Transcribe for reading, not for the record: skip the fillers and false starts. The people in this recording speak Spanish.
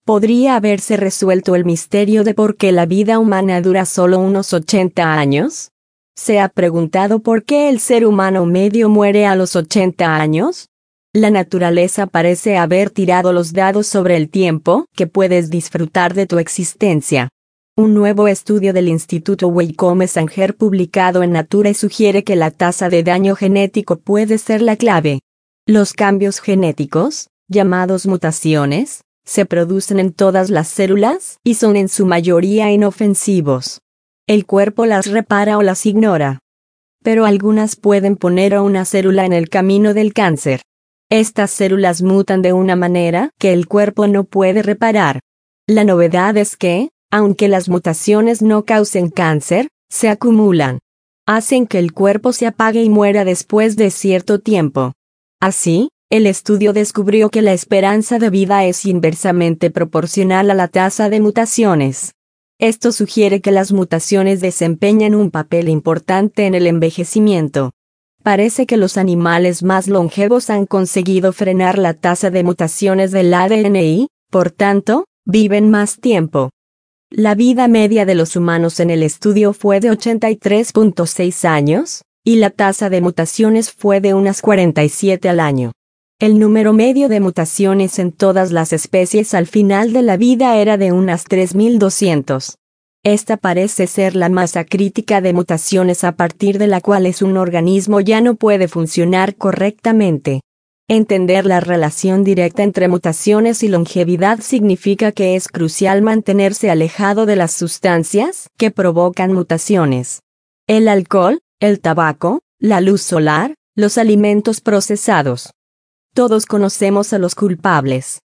¿Podría haberse resuelto el misterio de por qué la vida humana dura solo unos 80 años? ¿Se ha preguntado por qué el ser humano medio muere a los 80 años? La naturaleza parece haber tirado los dados sobre el tiempo que puedes disfrutar de tu existencia. Un nuevo estudio del Instituto Wellcome Sanger publicado en Nature sugiere que la tasa de daño genético puede ser la clave. Los cambios genéticos, llamados mutaciones, se producen en todas las células y son en su mayoría inofensivos. El cuerpo las repara o las ignora. Pero algunas pueden poner a una célula en el camino del cáncer. Estas células mutan de una manera que el cuerpo no puede reparar. La novedad es que, aunque las mutaciones no causen cáncer, se acumulan. Hacen que el cuerpo se apague y muera después de cierto tiempo. Así, el estudio descubrió que la esperanza de vida es inversamente proporcional a la tasa de mutaciones. Esto sugiere que las mutaciones desempeñan un papel importante en el envejecimiento. Parece que los animales más longevos han conseguido frenar la tasa de mutaciones del ADN y, por tanto, viven más tiempo. La vida media de los humanos en el estudio fue de 83.6 años, y la tasa de mutaciones fue de unas 47 al año. El número medio de mutaciones en todas las especies al final de la vida era de unas 3.200. Esta parece ser la masa crítica de mutaciones a partir de la cual un organismo ya no puede funcionar correctamente. Entender la relación directa entre mutaciones y longevidad significa que es crucial mantenerse alejado de las sustancias que provocan mutaciones. El alcohol, el tabaco, la luz solar, los alimentos procesados. Todos conocemos a los culpables.